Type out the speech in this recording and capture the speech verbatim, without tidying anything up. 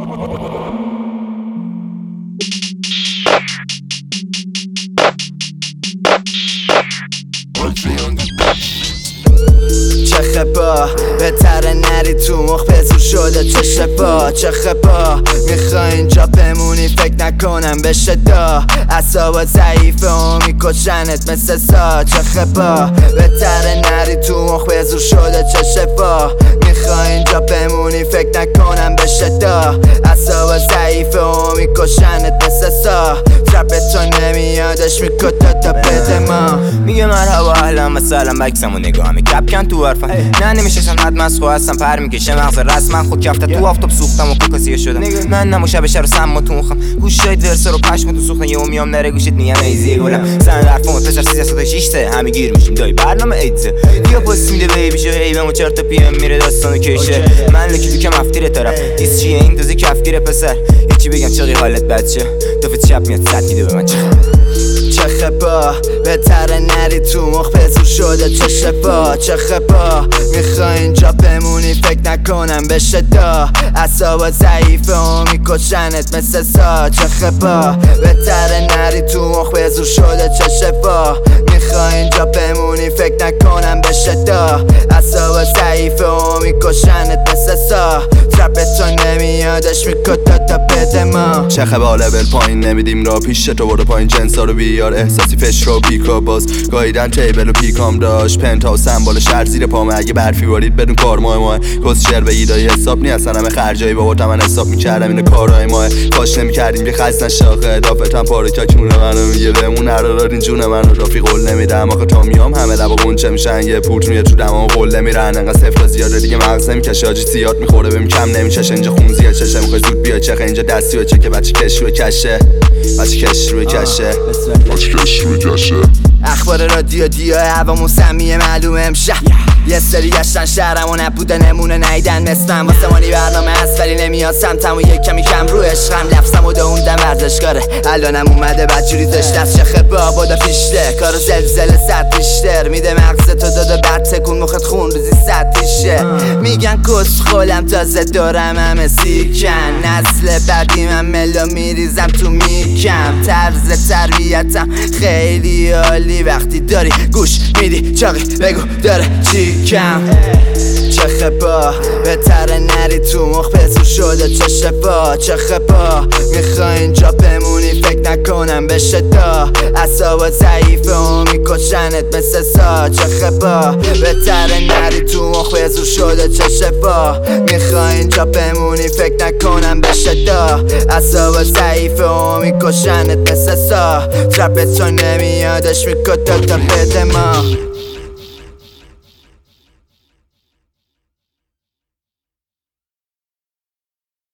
چه خبا بهتره نری تو مخ پزور شده چه شبا چه خبا میخوای اینجا بمونی فکر نکنم بشه دا اعصابا ضعیفه و میکشنت مثل سا چه خبا بهتره نری تو مخ پزور شده چه شبا میخوای اینجا بمونی فکر نکنم بشه دا اعصابا ضعیفه و میکشنت مثل سا ترپتو نمیادش میکتا تا بده ما میگه مرحبا اهلا و سلام بکسمو نگاه می کپکن تو حرفم نه نمیششم حد از خو هستم پر میکشه مغز رسما خود کفته تو آفتاب سوختم و کوکاسیه شدم من نمو شب شب رو سم و تونخم گوش شاید ورسه رو پشم تو سوختن یه میام نره گوشت میگم ایزیه گلم سند حرفمو تشر سیزه ساده شیشته همه گیر میشیم دایی برنامه ایدزه بیا پست میده بیبی شو هیبم و چرت پی ام میره داستانو کشه من لکی لوکم افتیره طرف دیس چیه این تازه کفگیره پسر هیچی بگم چقی حالت بچه تو فت شب میاد صد میده به من چه چه خبا بهتره نری تو مخ پزور شده چه شبا چه خبا میخوای اینجا بمونی فکر نکنم بشه دا اعصابا ضعیفه و میکشنت مثل سا چه خبا بهتره نری تو مخ پزور شده چه شبا میخوای اینجا بمونی فکر نکنم بشه دا اعصابا ضعیفه و میکشنت مثل سا ترپتو نمیادش میکتا تا بده ما چه خبا لول پایین نمیدیم را پیش تو برو پایین جنسا رو بیار احساسی فش رو پیکا باز گاییدن تیبل و پیکام داشت پنتا و سمبال شهر زیر پامه اگه برفی وارید بدون کار ماه ماه کس شعر بگی دایی حساب نی اصلا همه خرجایی بابا من حساب میکردم اینو کارهای ماه کاش نمیکردیم یه خزن شاخه دافتم پاره که کونه منو میگه بهمون نرارارین جون منو رافی قول نمیدم آخه تا میام همه لبا قنچه میشن یه پورت میاد تو دمام قول نمیرن انقدر صفر زیاده دیگه مغز نمیکشه آجی زیاد میخوره بهم کم نمیشه اینجا خون زیاد چشه میخوای زود بیا چخه اینجا دستی و چکه بچه کش روی کشه بچه کش روی کشه بچه کش روی کشه اخبار رادیو دیو هوامون سمیه معلومه امشه یه سری گشتن شهرم و نبوده نمونه نیدن مثلم واسه مانی برنامه هست ولی نمیاد سمتم و یک کمی کم رو عشقم لفظم و دووندم ورزشکاره الانم اومده بدجوری داشت دست چه خبا بادا پیشته کارو زلزله صد بیشتر میده مغز تو داده بعد تکون مخت خون روزی صد تیشه میگن کس خولم تازه دارم همه سیکن نسل بعدی من ملو میریزم تو میکم طرز تربیتم خیلی عالی وقتی داری گوش میدی چاقی بگو داره چی کم چه خبا بهتره نری تو مخ پزور شده چه شبا چه خبا میخوای اینجا بمونی فکر نکنم بشه دا اعصابا ضعیفه و میکشنت مثل سا چه خبا بهتره نری تو مخ پزور شده چه شبا میخوای اینجا بمونی فکر نکنم بشه دا اعصابا ضعیفه و میکشنت مثل سا ترپتو نمیادش میکتا تا بده ما